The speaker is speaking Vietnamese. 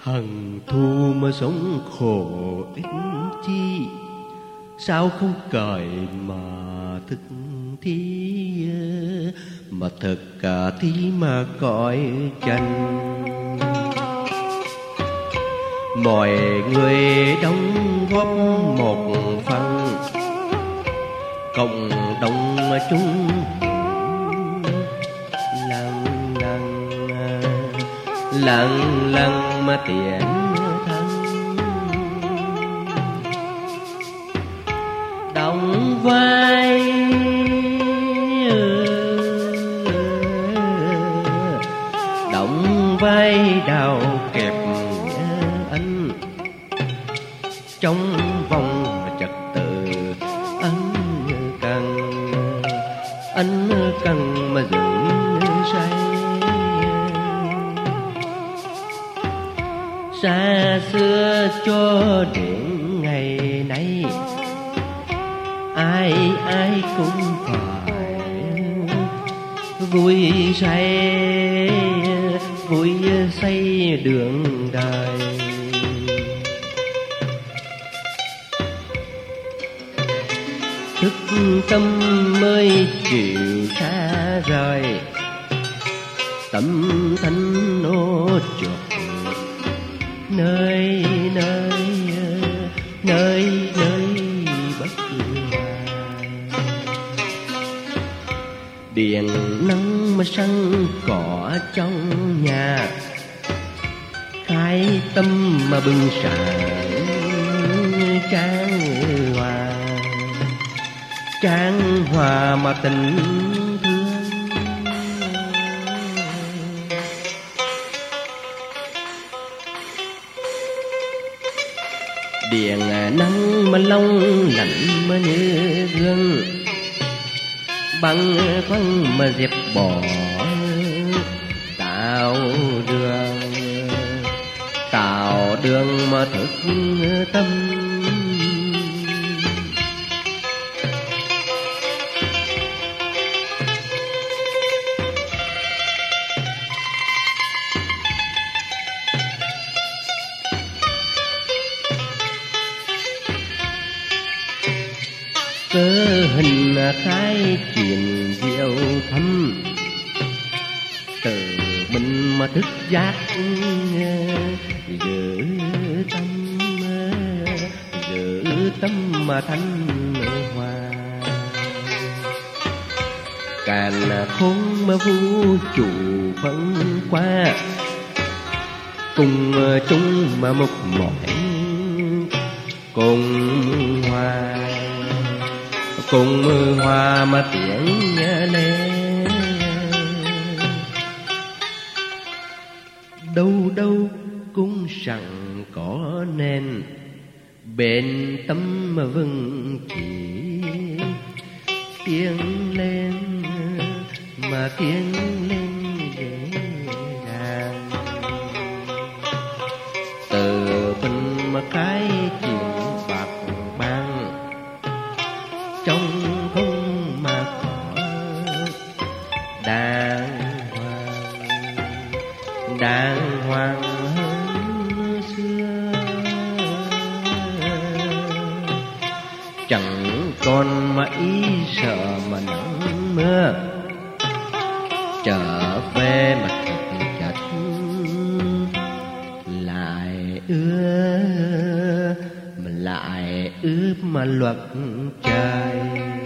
Hằng thu mà sống khổ ích chi, sao không cởi mà thức thi, mà thực cả thi mà cõi trần. Mọi người đóng góp một phần, cộng đồng chung lặng lặng mà tiến thân. Đóng vai đào kẹp anh trong vòng trật tự. Anh cần mà dừng say. Xa xưa cho đến ngày nay, ai cũng phải vui say đường đời. Thức tâm mới chịu xa rời, tâm thanh ô chuộc nơi bất hoài. Điện nắng mà săn cỏ trong nhà, khai tâm mà bừng sáng trang hòa mà tình thương. Điện nắng mà long lạnh mà như gương, băng khoăn mà dẹp bỏ tạo đường mà thức tâm. Cơ hình khai chuyện diệu thâm, từ mình mà thức giác giữ tâm mà thanh hòa. Càn khôn mà vũ trụ phân qua, cùng chung mà mục mỏi cùng hòa mà tiếng lên. Đâu cũng sẵn có nên, bên tâm mà vững chỉ tiếng lên dễ dàng. Từ bên mà cái chuyện bạc băng trong không mà có đàng hoàng hơn xưa. Chẳng còn mãi sợ mà nắng mưa, trở về mặt thực chất lại ướp mà luật trời.